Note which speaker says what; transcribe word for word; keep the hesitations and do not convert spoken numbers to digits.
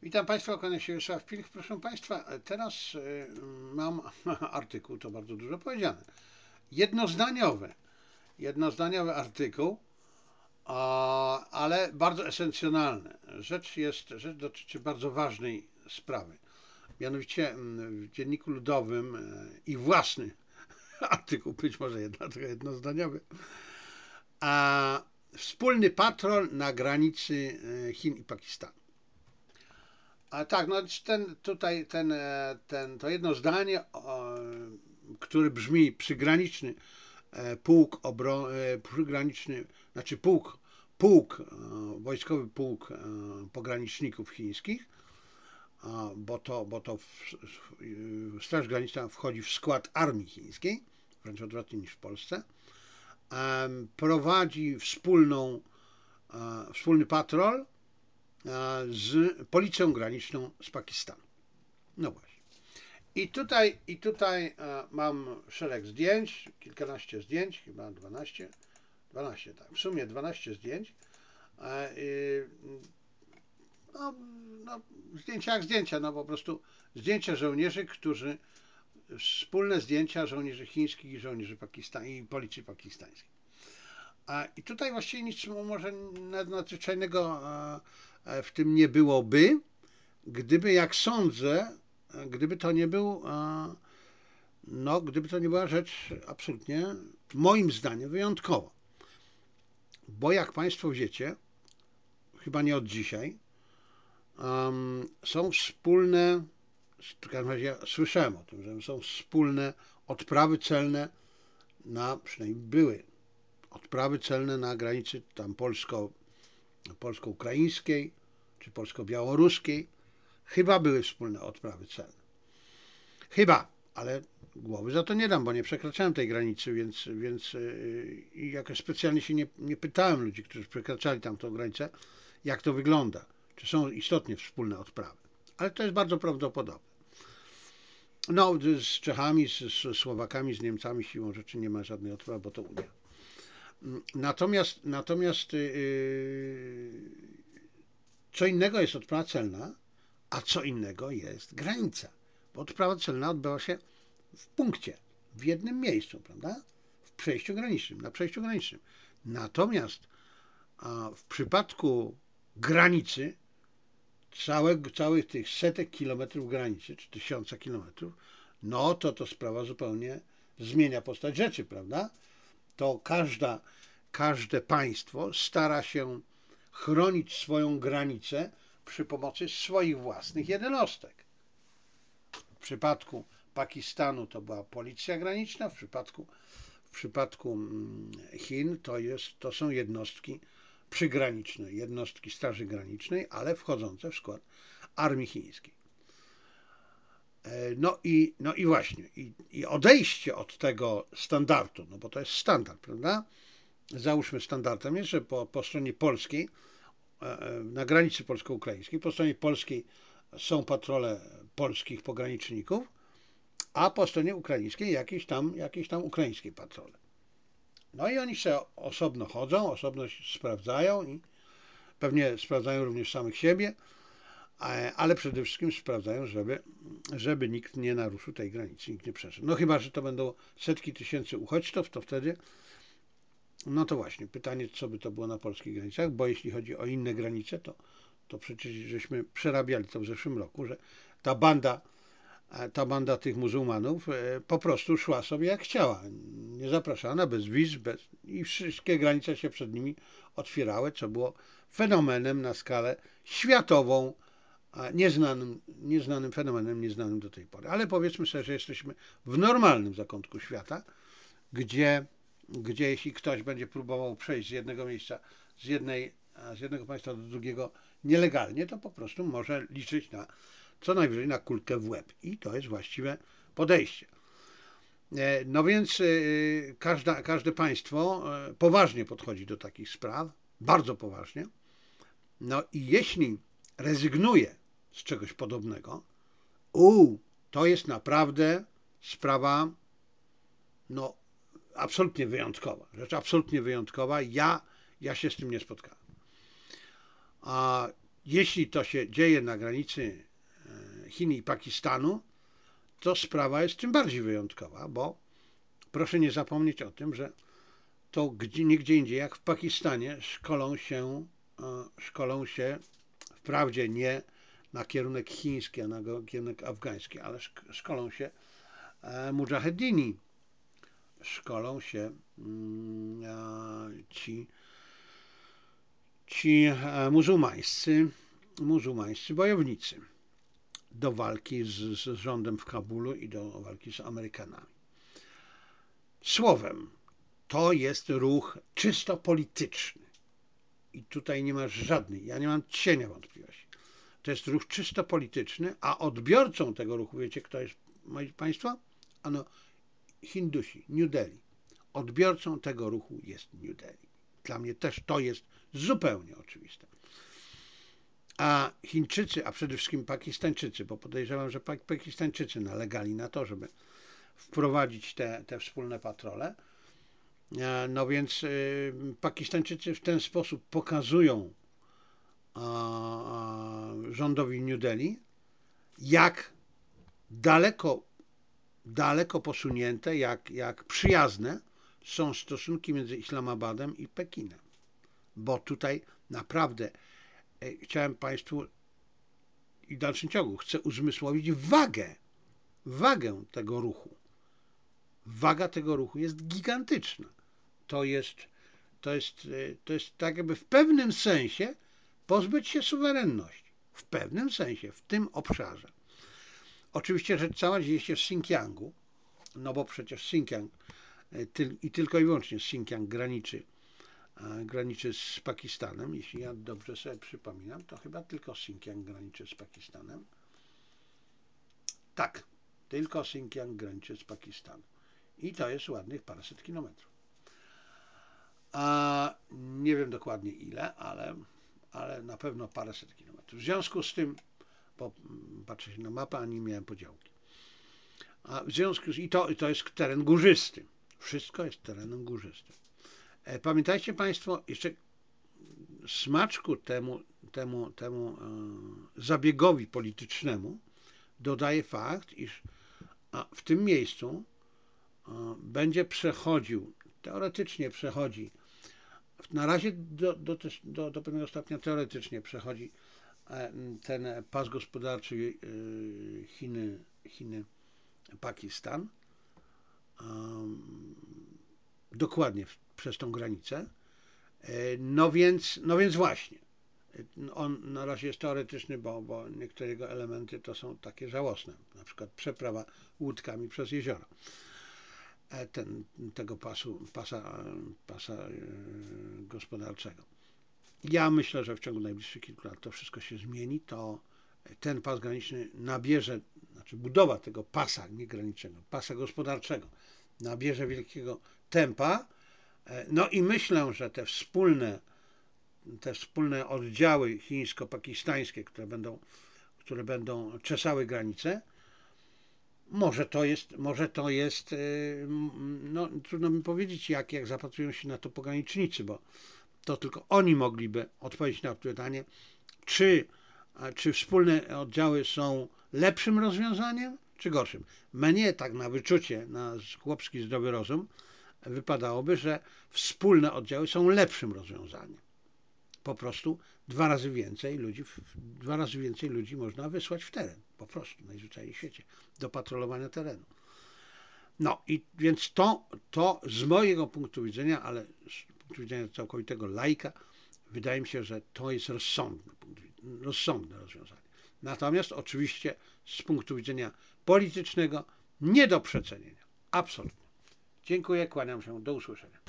Speaker 1: Witam Państwa, kłania się Wiesław Pilch. Proszę Państwa, teraz y, mam artykuł, to bardzo dużo powiedziane. Jednozdaniowy, jednozdaniowy artykuł, a, ale bardzo esencjonalny. Rzecz jest, rzecz dotyczy bardzo ważnej sprawy. Mianowicie mm, w Dzienniku Ludowym y, i własny artykuł, być może jedna, trochę jednozdaniowy, a wspólny patrol na granicy y, Chin i Pakistanu. A tak, no ten tutaj ten, e, ten, to jedno zdanie, o, które brzmi przygraniczny e, pułk obron, e, przygraniczny, znaczy pułk, pułk, e, wojskowy pułk e, pograniczników chińskich, a, bo to, bo to w, w, Straż Graniczna wchodzi w skład armii chińskiej, wręcz odwrotnie niż w Polsce, e, prowadzi wspólną, e, wspólny patrol z policją graniczną z Pakistanu. No właśnie. I tutaj, i tutaj e, mam szereg zdjęć, kilkanaście zdjęć, chyba dwanaście, dwanaście, tak, w sumie dwanaście zdjęć. E, y, no, no, zdjęcia jak zdjęcia, no po prostu zdjęcia żołnierzy, którzy, wspólne zdjęcia żołnierzy chińskich i żołnierzy pakistańskich i policji pakistańskiej. A, I tutaj właściwie nic może nadzwyczajnego w tym nie byłoby, gdyby, jak sądzę, gdyby to nie był, no, gdyby to nie była rzecz absolutnie, moim zdaniem, wyjątkowa. Bo jak Państwo wiecie, chyba nie od dzisiaj, um, są wspólne, w każdym razie ja słyszałem o tym, że są wspólne odprawy celne na, przynajmniej były odprawy celne na granicy tam polsko, polsko-ukraińskiej czy polsko-białoruskiej. Chyba były wspólne odprawy celne. Chyba, ale głowy za to nie dam, bo nie przekraczałem tej granicy, więc, więc yy, jakoś specjalnie się nie, nie pytałem ludzi, którzy przekraczali tamtą granicę, jak to wygląda, czy są istotnie wspólne odprawy. Ale to jest bardzo prawdopodobne. No, z Czechami, z, z Słowakami, z Niemcami siłą rzeczy nie ma żadnej odprawy, bo to Unia. Natomiast, natomiast yy, co innego jest odprawa celna, a co innego jest granica. Bo odprawa celna odbywa się w punkcie, w jednym miejscu, prawda? W przejściu granicznym, na przejściu granicznym. Natomiast a w przypadku granicy, całych, całych tych setek kilometrów granicy, czy tysiąca kilometrów, no to to sprawa zupełnie zmienia postać rzeczy, prawda? To każda, każde państwo stara się chronić swoją granicę przy pomocy swoich własnych jednostek. W przypadku Pakistanu to była policja graniczna, w przypadku, w przypadku Chin to, jest, to są jednostki przygraniczne, jednostki Straży Granicznej, ale wchodzące w skład armii chińskiej. No i, no i właśnie, i, i odejście od tego standardu, no bo to jest standard, prawda? Załóżmy standardem jest, że po, po stronie polskiej, na granicy polsko-ukraińskiej, po stronie polskiej są patrole polskich pograniczników, a po stronie ukraińskiej jakieś tam, jakieś tam ukraińskie patrole. No i oni się osobno chodzą, osobno się sprawdzają i pewnie sprawdzają również samych siebie, ale przede wszystkim sprawdzają, żeby, żeby nikt nie naruszył tej granicy, nikt nie przeszedł. No chyba, że to będą setki tysięcy uchodźców, to wtedy, no to właśnie, pytanie, co by to było na polskich granicach, bo jeśli chodzi o inne granice, to, to przecież żeśmy przerabiali to w zeszłym roku, że ta banda ta banda tych muzułmanów po prostu szła sobie jak chciała. Niezapraszana, bez wiz, bez... i wszystkie granice się przed nimi otwierały, co było fenomenem na skalę światową, nieznanym, nieznanym fenomenem, nieznanym do tej pory. Ale powiedzmy sobie, że jesteśmy w normalnym zakątku świata, gdzie, gdzie jeśli ktoś będzie próbował przejść z jednego miejsca, z, jednej, z jednego państwa do drugiego nielegalnie, to po prostu może liczyć na co najwyżej na kulkę w łeb. I to jest właściwe podejście. No więc każda, każde państwo poważnie podchodzi do takich spraw, bardzo poważnie. No i jeśli rezygnuje z czegoś podobnego, u, to jest naprawdę sprawa no, absolutnie wyjątkowa. Rzecz absolutnie wyjątkowa. Ja, ja się z tym nie spotkałem. A jeśli to się dzieje na granicy Chin i Pakistanu, to sprawa jest tym bardziej wyjątkowa, bo proszę nie zapomnieć o tym, że to gdzie, nie gdzie indziej jak w Pakistanie szkolą się, szkolą się wprawdzie nie na kierunek chiński, a na kierunek afgański, ale szkolą się mudżahedini, szkolą się ci, ci muzułmańscy, muzułmańscy bojownicy do walki z, z rządem w Kabulu i do walki z Amerykanami. Słowem, to jest ruch czysto polityczny i tutaj nie ma żadnej, ja nie mam cienia wątpliwości. To jest ruch czysto polityczny, a odbiorcą tego ruchu, wiecie kto jest, moi państwo? Ano Hindusi, New Delhi. Odbiorcą tego ruchu jest New Delhi. Dla mnie też to jest zupełnie oczywiste. A Chińczycy, a przede wszystkim Pakistańczycy, bo podejrzewam, że Pakistańczycy nalegali na to, żeby wprowadzić te, te wspólne patrole. No więc y, Pakistańczycy w ten sposób pokazują a, a, rządowi New Delhi, jak daleko, daleko posunięte, jak, jak przyjazne są stosunki między Islamabadem i Pekinem. Bo tutaj naprawdę e, chciałem Państwu i w dalszym ciągu chcę uzmysłowić wagę, wagę tego ruchu. Waga tego ruchu jest gigantyczna. To jest, to jest, to jest tak jakby w pewnym sensie pozbyć się suwerenności. W pewnym sensie, w tym obszarze. Oczywiście rzecz cała dzieje się w Xinjiangu, no bo przecież Xinjiang tyl, i tylko i wyłącznie Xinjiang graniczy, graniczy z Pakistanem. Jeśli ja dobrze sobie przypominam, to chyba tylko Xinjiang graniczy z Pakistanem. Tak, tylko Xinjiang graniczy z Pakistanem. I to jest ładnych paręset kilometrów. A nie wiem dokładnie ile, ale, ale na pewno paręset kilometrów. W związku z tym, bo patrzę się na mapę, a nie miałem podziałki. A w związku z i to, to jest teren górzysty. Wszystko jest terenem górzystym. E, pamiętajcie Państwo, jeszcze smaczku temu, temu, temu e, zabiegowi politycznemu dodaje fakt, iż a w tym miejscu e, będzie przechodził, teoretycznie przechodzi, na razie do, do, do, do pewnego stopnia teoretycznie przechodzi ten pas gospodarczy Chiny, Chiny Pakistan, dokładnie przez tą granicę. No więc, no więc właśnie, on na razie jest teoretyczny, bo, bo niektóre jego elementy to są takie żałosne, na przykład przeprawa łódkami przez jezioro. Ten, tego pasu, pasa, pasa gospodarczego. Ja myślę, że w ciągu najbliższych kilku lat to wszystko się zmieni, to ten pas graniczny nabierze, znaczy budowa tego pasa niegranicznego, pasa gospodarczego nabierze wielkiego tempa. No i myślę, że te wspólne, te wspólne oddziały chińsko-pakistańskie, które będą, które będą czesały granice, może to jest, może to jest, no trudno mi powiedzieć, jak, jak zapatrują się na to pogranicznicy, bo to tylko oni mogliby odpowiedzieć na pytanie, czy, czy wspólne oddziały są lepszym rozwiązaniem, czy gorszym. Mnie tak na wyczucie, na chłopski zdrowy rozum, wypadałoby, że wspólne oddziały są lepszym rozwiązaniem. Po prostu dwa razy więcej ludzi, dwa razy więcej ludzi można wysłać w teren. Po prostu, najzwyczajniej w świecie, do patrolowania terenu. No i więc to, to z mojego punktu widzenia, ale z punktu widzenia całkowitego laika, wydaje mi się, że to jest rozsądne, rozsądne rozwiązanie. Natomiast oczywiście z punktu widzenia politycznego nie do przecenienia. Absolutnie. Dziękuję, kłaniam się, do usłyszenia.